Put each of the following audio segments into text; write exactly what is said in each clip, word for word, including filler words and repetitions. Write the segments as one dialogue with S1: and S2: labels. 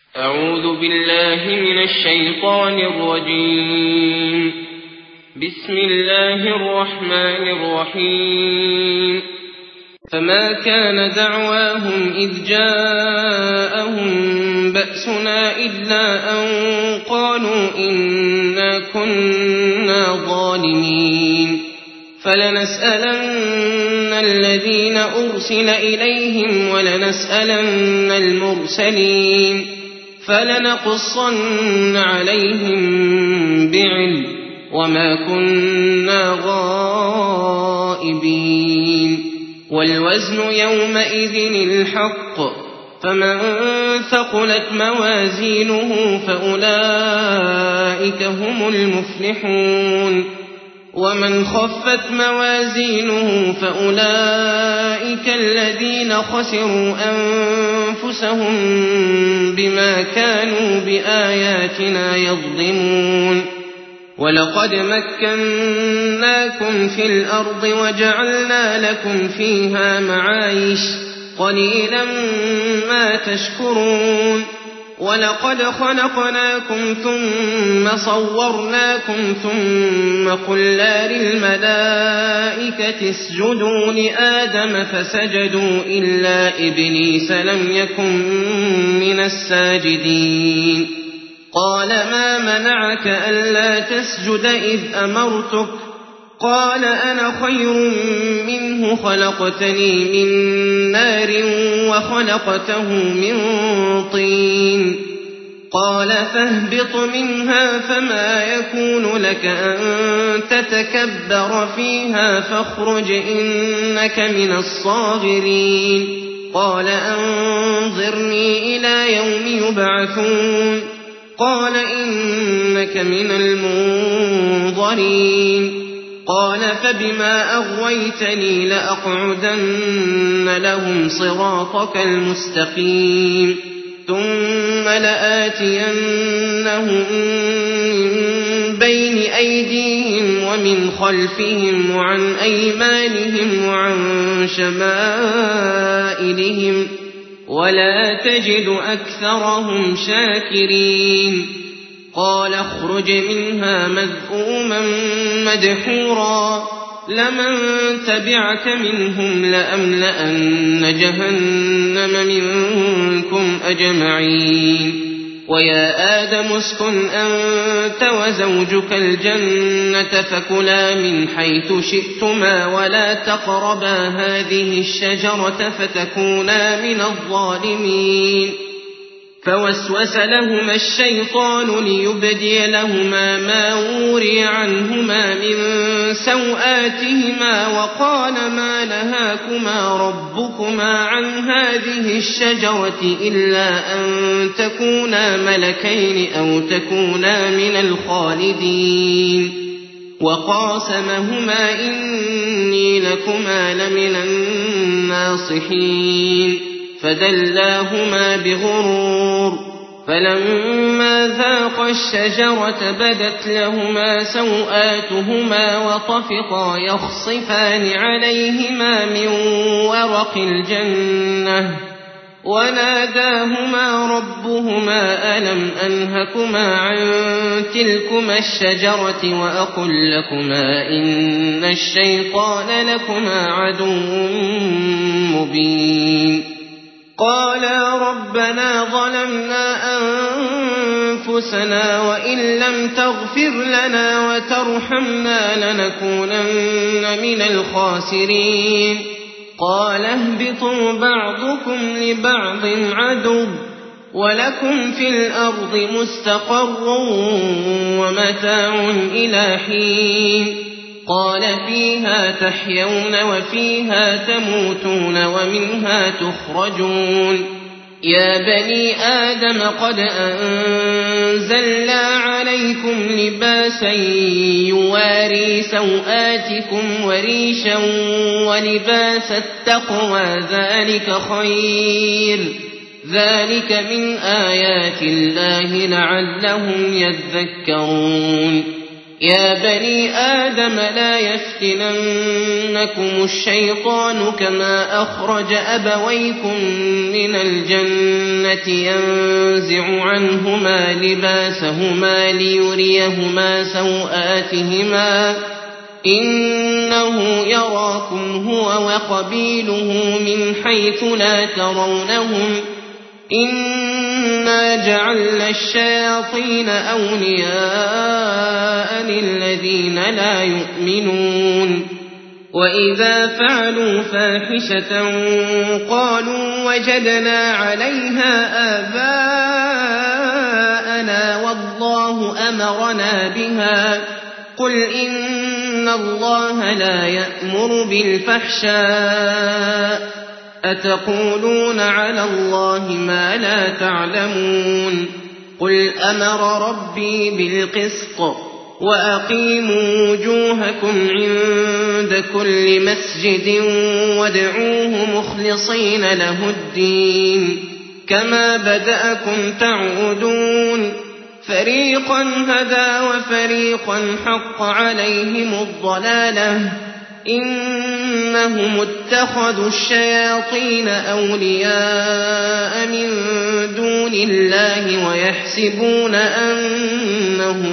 S1: أعوذ بالله من الشيطان الرجيم. بسم الله الرحمن الرحيم. فما كان دعواهم إذ جاءهم بأسنا إلا أن قالوا إنا كنا ظالمين. فلنسألن الذين أرسل إليهم ولنسألن المرسلين فلنقصن عليهم بعلم وما كنا غائبين. والوزن يومئذ الحق فمن ثقلت موازينه فأولئك هم المفلحون ومن خفت موازينه فأولئك الذين خسروا أنفسهم بما كانوا بآياتنا يظلمون. ولقد مكناكم في الأرض وجعلنا لكم فيها معايش قليلا ما تشكرون. ولقد خلقناكم ثم صورناكم ثم قلنا للملائكة اسجدوا لآدم فسجدوا إلا إبليس لم يكن من الساجدين. قال ما منعك ألا تسجد إذ أمرتك؟ قال أنا خير منه خلقتني من نار وخلقته من طين. قال فاهبط منها فما يكون لك أن تتكبر فيها فاخرج إنك من الصاغرين. قال أنظرني إلى يوم يبعثون. قال إنك من المنظرين. قال فبما أغويتني لأقعدن لهم صراطك المستقيم ثم لآتينهم من بين أيديهم ومن خلفهم وعن أيمانهم وعن شمائلهم ولا تجد أكثرهم شاكرين. قال اخرج منها مذءوما مدحورا لمن تبعك منهم لأملأن جهنم منكم أجمعين. ويا آدم اسكن أنت وزوجك الجنة فكلا من حيث شئتما ولا تقربا هذه الشجرة فتكونا من الظالمين. فوسوس لهما الشيطان ليبدي لهما ما وري عنهما من سوآتهما وقال ما نهاكما ربكما عن هذه الشجرة إلا أن تكونا ملكين أو تكونا من الخالدين. وقاسمهما إني لكما لمن الناصحين. فدلاهما بغرور فلما ذاقا الشجرة بدت لهما سوآتهما وطفقا يخصفان عليهما من ورق الجنة وناداهما ربهما ألم أنهكما عن تلكما الشجرة وأقل لكما إن الشيطان لكما عدو مبين. قالا ربنا ظلمنا أنفسنا وإن لم تغفر لنا وترحمنا لنكونن من الخاسرين. قال اهبطوا بعضكم لبعض عدو ولكم في الأرض مستقر ومتاع إلى حين. قال فيها تحيون وفيها تموتون ومنها تخرجون. يا بني آدم قد أنزلنا عليكم لباسا يواري سوآتكم وريشا ولباس التقوى ذلك خير. ذلك من آيات الله لعلهم يذكرون. يا بني آدم لا يفتننكم الشيطان كما أخرج أبويكم من الجنة ينزع عنهما لباسهما ليريهما سوآتهما إنه يراكم هو وقبيله من حيث لا ترونهم إنا جعلنا الشياطين أولياء للذين لا يؤمنون وإذا فعلوا فاحشة قالوا وجدنا عليها آباءنا والله أمرنا بها قل إن الله لا يأمر بالفحشاء أتقولون على الله ما لا تعلمون قل أمر ربي بالقسط وأقيموا وجوهكم عند كل مسجد وادعوه مخلصين له الدين كما بدأكم تعودون فريقا هدى وفريقا حق عليهم الضلالة إنهم اتخذوا الشياطين أولياء من دون الله ويحسبون أنهم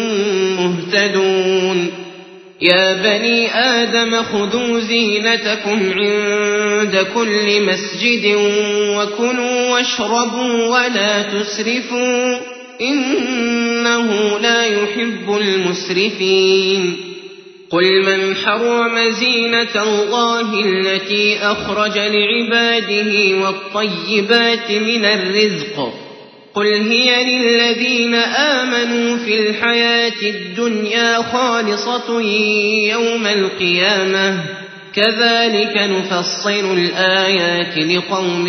S1: مهتدون يا بني آدم خذوا زينتكم عند كل مسجد وكلوا واشربوا ولا تسرفوا إنه لا يحب المسرفين قل من حرم زينة الله التي أخرج لعباده والطيبات من الرزق قل هي للذين آمنوا في الحياة الدنيا خالصة يوم القيامة كذلك نفصل الآيات لقوم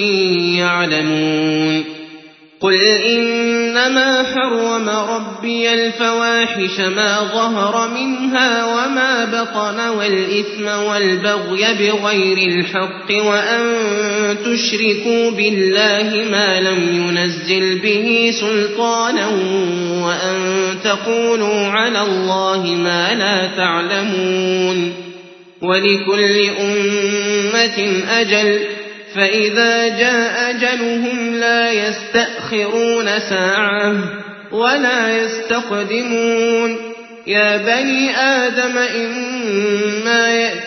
S1: يعلمون قل إنما حرم ربي الفواحش ما ظهر منها وما بطن والإثم والبغي بغير الحق وأن تشركوا بالله ما لم ينزل به سلطانا وأن تقولوا على الله ما لا تعلمون ولكل أمة أجل فإذا جاء أجلهم لا يستأخرون ساعة ولا يستقدمون يا بني آدم إما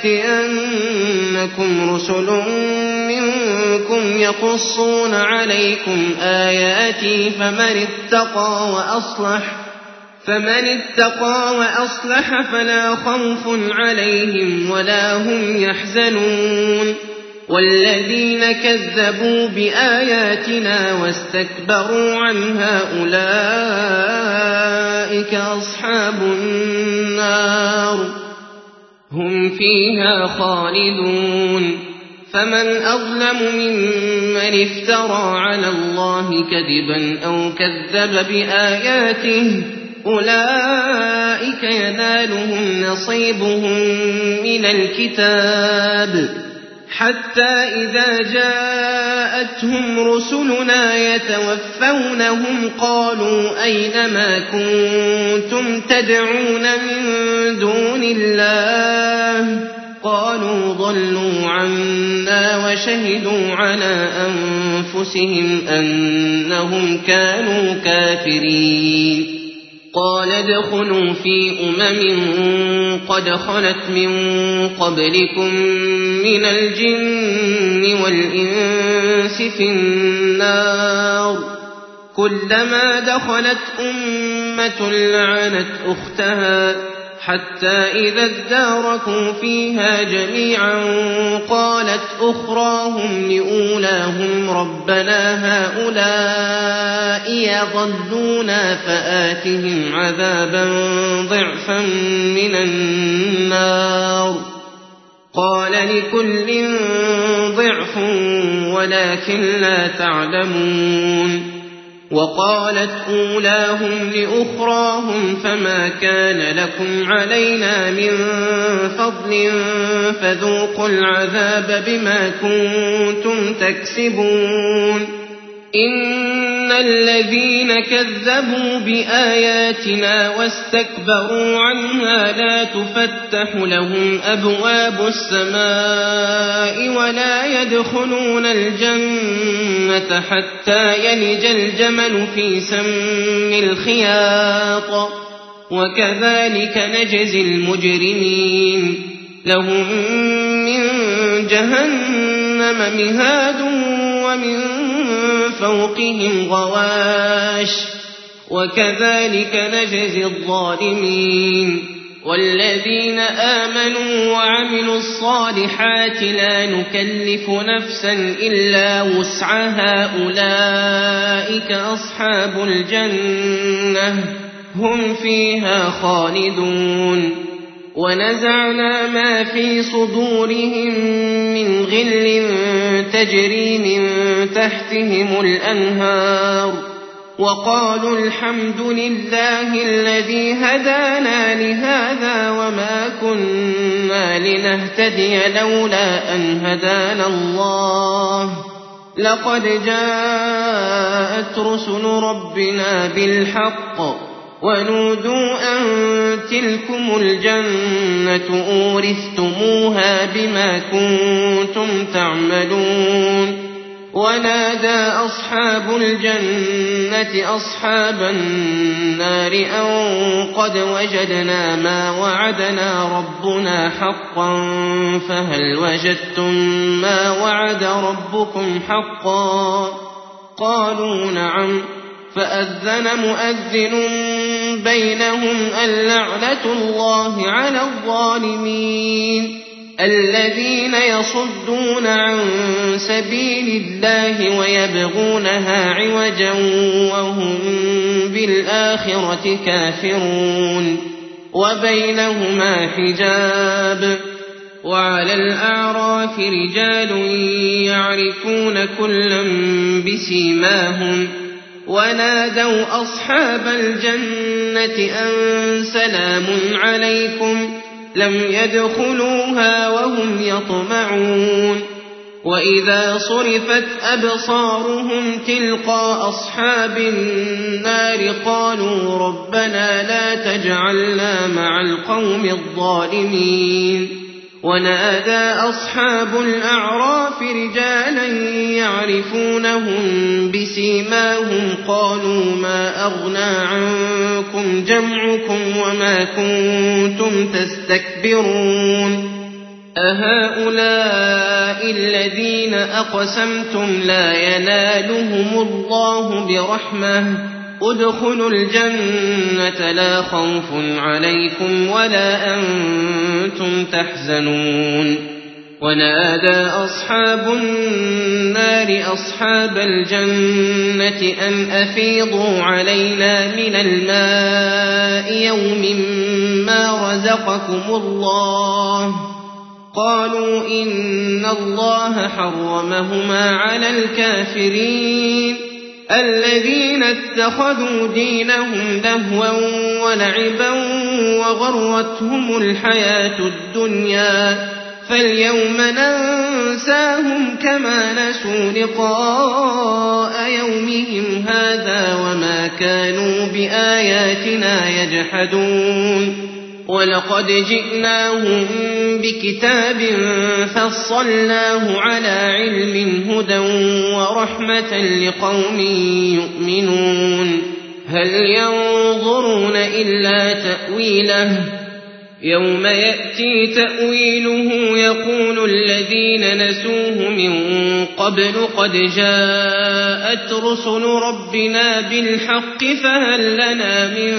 S1: يأتينكم رسل منكم يقصون عليكم آياتي فمن اتقى وأصلح فمن اتقى وأصلح فلا خوف عليهم ولا هم يحزنون والذين كذبوا بآياتنا واستكبروا عنها أولئك أصحاب النار هم فيها خالدون فمن أظلم ممن افترى على الله كذبا أو كذب بآياته أولئك ينالهم نصيبهم من الكتاب حتى إذا جاءتهم رسلنا يتوفونهم قالوا أين ما كنتم تدعون من دون الله قالوا ضلوا عنا وشهدوا على أنفسهم أنهم كانوا كافرين قال ادخلوا في أمم قد خلت من قبلكم من الجن والإنس في النار كلما دخلت أمة لعنت أختها حتى إذا اداركوا فيها جميعا قالت أخراهم لأولاهم ربنا هؤلاء يضلونا فآتهم عذابا ضعفا من النار قال لكل ضعف ولكن لا تعلمون وقالت أولاهم لأخراهم فما كان لكم علينا من فضل فذوقوا العذاب بما كنتم تكسبون إن الذين كذبوا بآياتنا واستكبروا عنها لا تفتح لهم أبواب السماء ولا يدخلون الجنة حتى يلج الجمل في سم الخياط وكذلك نجزي المجرمين لهم من جهنم مهاد ومن فوقهم غواش وكذلك نجزي الظالمين والذين آمنوا وعملوا الصالحات لا نكلف نفسا إلا وسعها أولئك أصحاب الجنة هم فيها خالدون ونزعنا ما في صدورهم من غل تجري من تحتهم الأنهار وقالوا الحمد لله الذي هدانا لهذا وما كنا لنهتدي لولا أن هدانا الله لقد جاءت رسل ربنا بالحق ونودوا أن تلكم الجنة أورثتموها بما كنتم تعملون ونادى أصحاب الجنة أصحاب النار أن قد وجدنا ما وعدنا ربنا حقا فهل وجدتم ما وعد ربكم حقا قالوا نعم فأذن مؤذن بينهم اللعنة الله على الظالمين الذين يصدون عن سبيل الله ويبغونها عوجا وهم بالآخرة كافرون وبينهما حجاب وعلى الأعراف رجال يعرفون كلا بسيماهم ونادوا أصحاب الجنة أن سلام عليكم لم يدخلوها وهم يطمعون وإذا صرفت أبصارهم تلقى أصحاب النار قالوا ربنا لا تجعلنا مع القوم الظالمين ونادى أصحاب الأعراف رجالا يعرفونهم بسيماهم قالوا ما أغنى عنكم جمعكم وما كنتم تستكبرون أهؤلاء الذين أقسمتم لا ينالهم الله برحمة ادخلوا الجنة لا خوف عليكم ولا أنتم تحزنون ونادى أصحاب النار أصحاب الجنة أن أفيضوا علينا من الماء يوم ما رزقكم الله قالوا إن الله حرمهما على الكافرين الذين اتخذوا دينهم لهوا ولعبا وغرتهم الحياة الدنيا فاليوم ننساهم كما نسوا لقاء يومهم هذا وما كانوا بآياتنا يجحدون ولقد جئناهم بكتاب فصلناه على علم هدى ورحمة لقوم يؤمنون هل ينظرون إلا تأويله يوم يأتي تأويله يقول الذين نسوه من قبل قد جاءت رسل ربنا بالحق فهل لنا من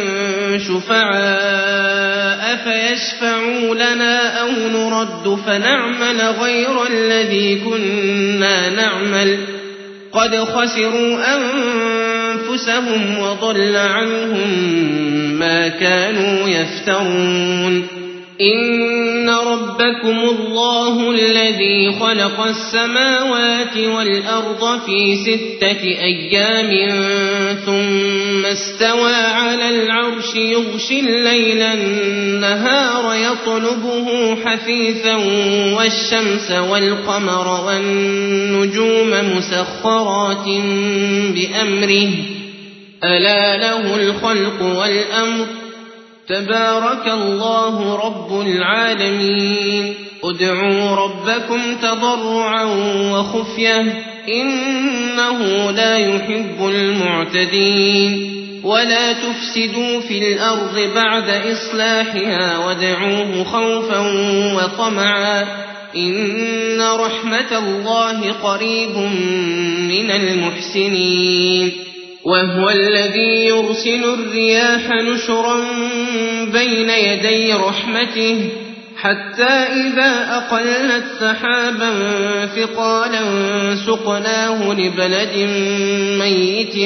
S1: شفعاء فيشفعوا لنا أو نرد فنعمل غير الذي كنا نعمل قد خسروا أنفسهم وضل عنهم ما كانوا يفترون إن ربكم الله الذي خلق السماوات والأرض في ستة أيام ثم استوى على العرش يغشي الليل النهار يطلبه حثيثا والشمس والقمر والنجوم مسخرات بأمره ألا له الخلق والأمر تبارك الله رب العالمين ادعوا ربكم تضرعا وخفية إنه لا يحب المعتدين ولا تفسدوا في الأرض بعد إصلاحها وادعوه خوفا وطمعا إن رحمة الله قريب من المحسنين وهو الذي يرسل الرياح نشرا بين يدي رحمته حتى إذا أقلت سحابا ثقالا سقناه لبلد ميت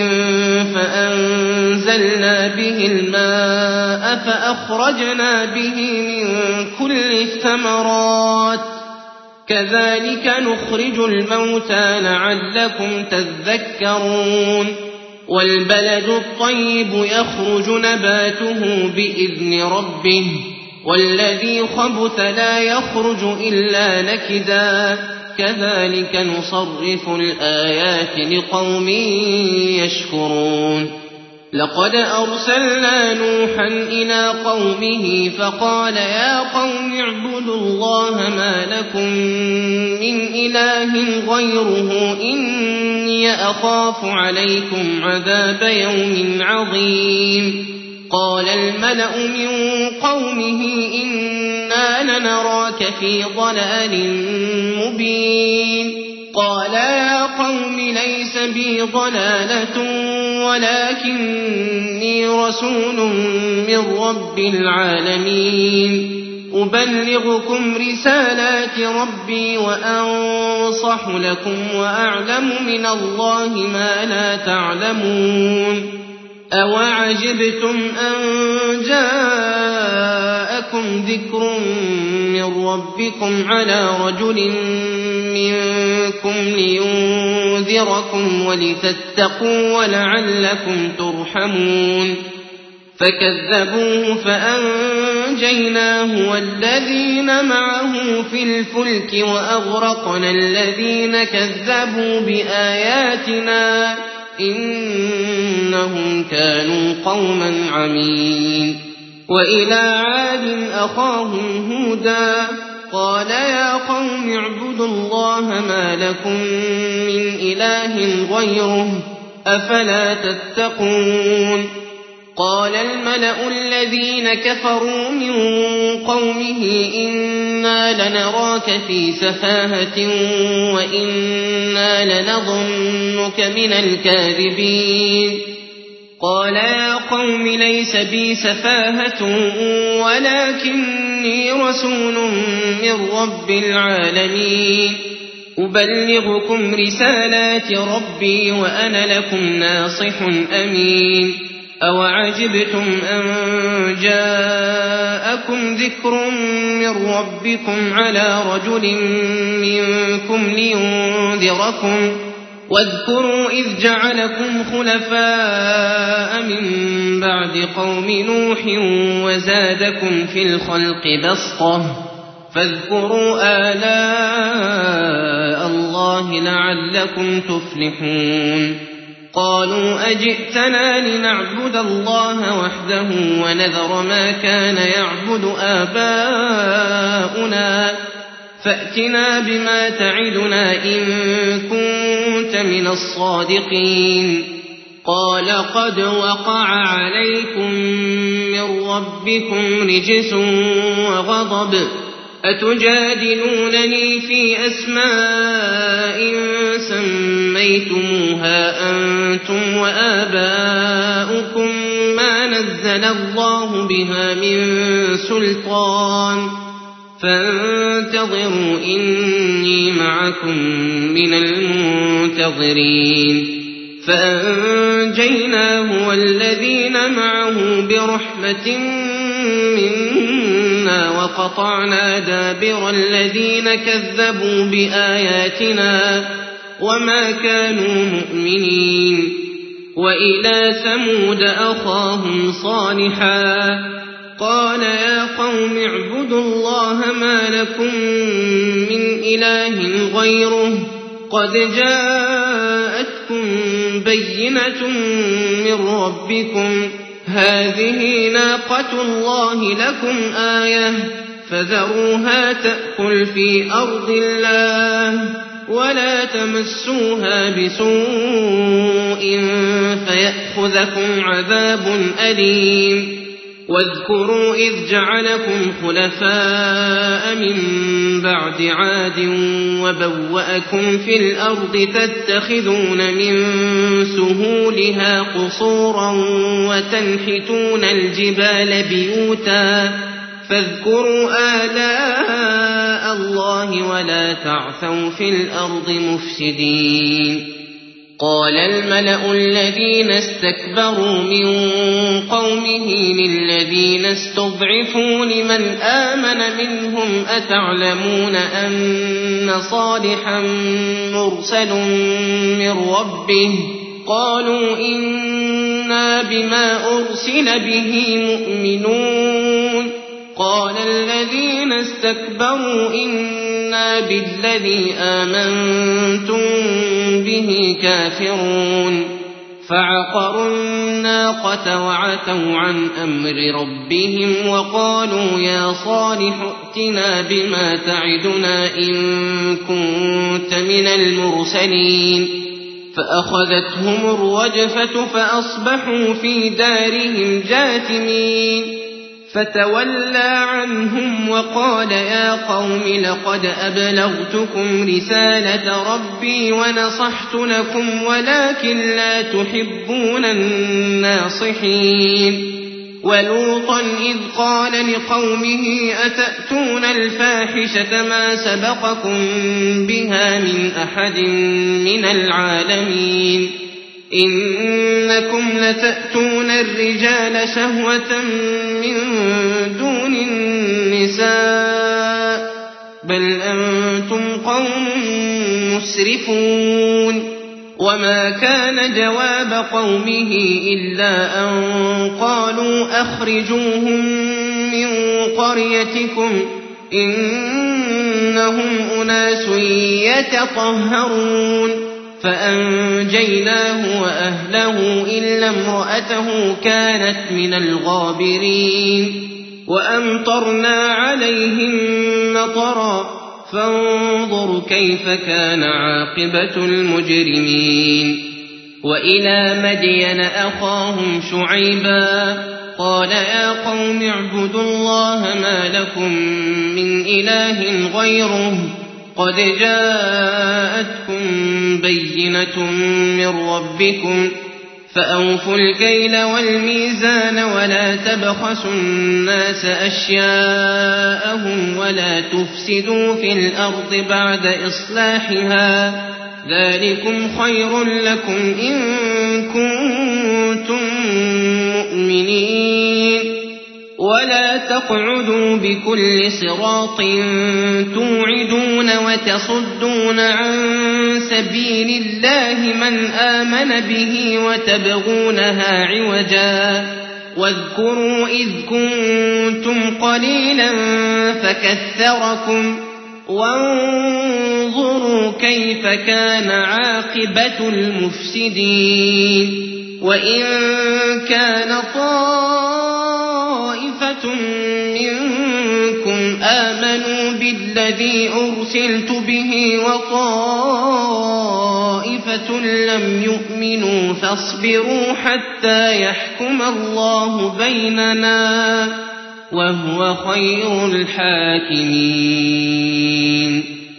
S1: فأنزلنا به الماء فأخرجنا به من كل الثمرات كذلك نخرج الموتى لعلكم تذكرون والبلد الطيب يخرج نباته بإذن ربه والذي خبث لا يخرج إلا نكدا كذلك نصرف الآيات لقوم يشكرون لقد أرسلنا نوحا إلى قومه فقال يا قوم اعبدوا الله ما لكم من إله غيره إني أخاف عليكم عذاب يوم عظيم قال الملأ من قومه إنا لنراك في ضلال مبين قال يا قوم ليس بي ضلالة ولكني رسول من رب العالمين أبلغكم رسالات ربي وأنصح لكم وأعلم من الله ما لا تعلمون أوعجبتم أن جاءكم ذكر من ربكم على رجل منكم لينذركم ولتتقوا ولعلكم ترحمون فكذبوه فأنجيناه والذين معه في الفلك وأغرقنا الذين كذبوا بآياتنا إنهم كانوا قوما عمين وإلى عاد أخاهم هودا قال يا قوم اعبدوا الله ما لكم من إله غيره أفلا تتقون قال الملأ الذين كفروا من قومه إنا لنراك في سفاهة وإنا لنظنك من الكاذبين قال يا قوم ليس بي سفاهة ولكني رسول من رب العالمين أبلغكم رسالات ربي وأنا لكم ناصح أمين أوعجبتم أن جاءكم ذكر من ربكم على رجل منكم لينذركم واذكروا إذ جعلكم خلفاء من بعد قوم نوح وزادكم في الخلق بسطة فاذكروا آلاء الله لعلكم تفلحون قالوا أجئتنا لنعبد الله وحده ونذر ما كان يعبد آباؤنا فأتنا بما تعدنا إن كنت من الصادقين قال قد وقع عليكم من ربكم رجس وغضب أتجادلونني في أسماء سميتموها أنتم وآباؤكم ما نزل الله بها من سلطان فانتظروا إني معكم من المنتظرين فأنجيناه والذين معه برحمة منا وقطعنا دابر الذين كذبوا بآياتنا وما كانوا مؤمنين وإلى ثمود أخاهم صالحا قال يا قوم اعبدوا الله ما لكم من إله غيره قد جاءتكم بينة من ربكم هذه ناقة الله لكم آية فذروها تأكل في أرض الله ولا تمسوها بسوء فيأخذكم عذاب أليم واذكروا إذ جعلكم خلفاء من بعد عاد وبوأكم في الأرض تتخذون من سهولها قصورا وتنحتون الجبال بيوتا فاذكروا آلاء الله ولا تعثوا في الأرض مفسدين قال الملأ الذين استكبروا من قومه للذين استضعفوا لمن آمن منهم أتعلمون أن صالحا مرسل من ربه قالوا إنا بما أرسل به مؤمنون قال الذين استكبروا إنا بالذي آمنتم به كافرون فعقروا الناقة وعتوا عن أمر ربهم وقالوا يا صالح ائتنا بما تعدنا إن كنت من المرسلين فأخذتهم الرجفة فأصبحوا في دارهم جاثمين فتولى عنهم وقال يا قوم لقد أبلغتكم رسالة ربي ونصحت لكم ولكن لا تحبون الناصحين ولوطا إذ قال لقومه أتأتون الفاحشة ما سبقكم بها من أحد من العالمين إنكم لتأتون الرجال شهوة من دون النساء بل أنتم قوم مسرفون وما كان جواب قومه إلا أن قالوا أخرجوهم من قريتكم إنهم أناس يتطهرون فأنجيناه وأهله إلا امرأته كانت من الغابرين وأمطرنا عليهم مطرا فانظر كيف كان عاقبة المجرمين وإلى مدين أخاهم شعيبا قال يا قوم اعبدوا الله ما لكم من إله غيره قد جاءتكم بينة من ربكم فأوفوا الكيل والميزان ولا تبخسوا الناس أشياءهم ولا تفسدوا في الأرض بعد إصلاحها ذلكم خير لكم إن كنتم مؤمنين ولا تقعدوا بكل صراط توعدون وتصدون عن سبيل الله من آمن به وتبغونها عوجا واذكروا إذ كنتم قليلا فكثركم وانظروا كيف كان عاقبة المفسدين وإن كان طائفة منكم آمنوا بالذي أرسلت به وطائفة لم يؤمنوا فاصبروا حتى يحكم الله بيننا وهو خير الحاكمين